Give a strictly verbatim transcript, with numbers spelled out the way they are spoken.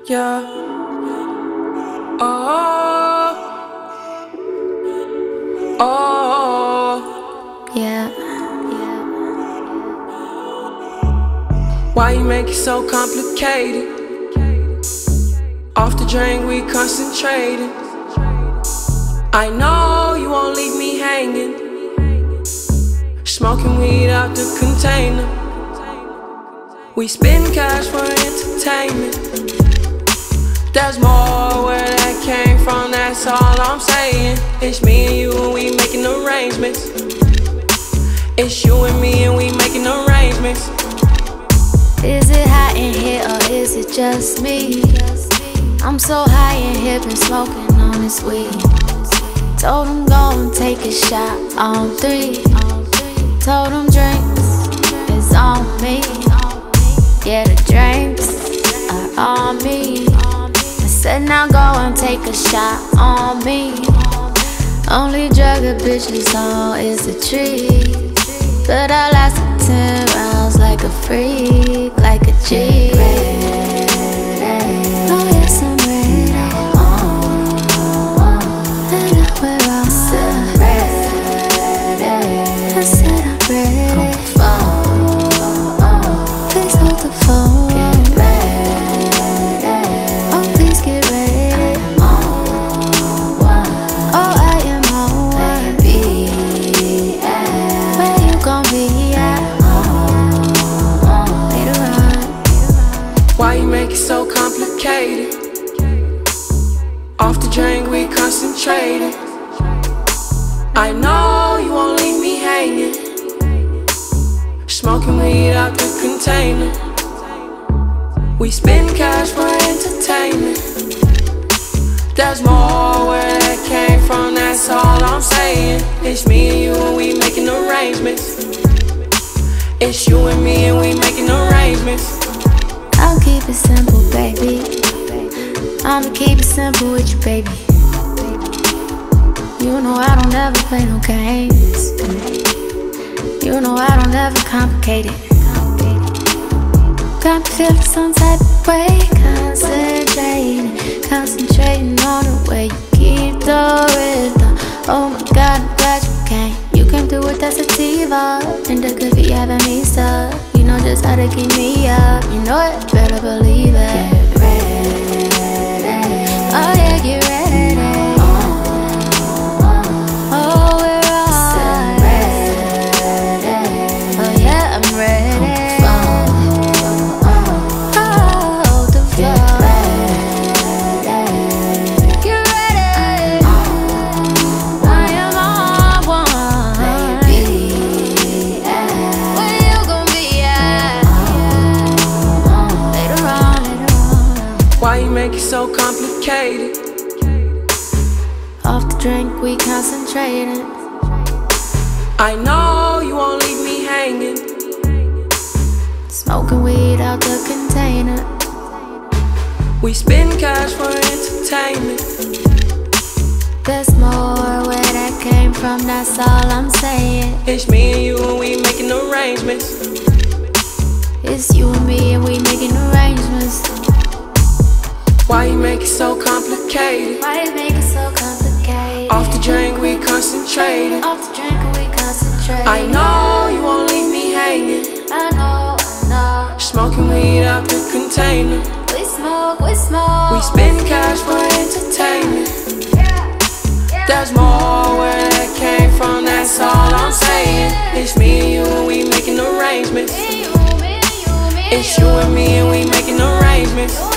Yeah. Oh. Oh. Yeah. Why you make it so complicated? Off the drain, we concentrating. I know you won't leave me hanging. Smoking weed out the container. We spend cash for entertainment. There's more where that came from, that's all I'm saying. It's me and you and we making arrangements. It's you and me and we making arrangements. Is it hot in here or is it just me? I'm so high in here, been smoking on this weed. Told him go and take a shot on three. Told him drinks is on me. Yeah, the drinks are on me. I said now go and take a shot on me. Only drug a bitch is on is the tree. But I lasted ten rounds like a freak, like a G. Oh yes, I'm ready. And I wear all I said I'm ready. Please hold the phone. Oh, please get ready. Oh, I am on one. Where you gon' be at? Later on. Why you make it so complicated? Off the drain, we concentrating. I know you won't leave me hanging. Smoking weed out the container. We spend cash for entertainment. There's more where that came from, that's all I'm saying. It's me and you and we making arrangements. It's you and me and we making arrangements. I'll keep it simple, baby. I'ma keep it simple with you, baby. You know I don't ever play no games. You know I don't ever complicate it. Got me feeling some type of way. Concentrating, concentrating on the way you keep the rhythm. Oh my God, I'm glad you came. You came through with that sativa, and that could be having me stuck. You know just how to keep me up. You know it, better believe it. Get ready. Oh yeah, get ready. Oh, we're all ready. Oh yeah, I'm ready. Oh, the floor. Get ready. I am on one. Where you gon' be at? Later on, later on. Why you make it so complicated? Off the drink, we concentrating. I know you won't leave me hanging. Smoking weed out the container. We spend cash for entertainment. There's more where that came from, that's all I'm saying. It's me and you and we making arrangements. It's you and me and we making arrangements. Why you make it so complicated? Why you make it so complicated? Off the drink, we concentrating. Off the drink and we concentrate. I know you won't leave me hanging. I know, I know. Smoking weed out the container. We smoke, we smoke. We spend cash for entertainment. There's more where that came from, that's all I'm saying. It's me and you and we making arrangements. It's you and me and we making arrangements.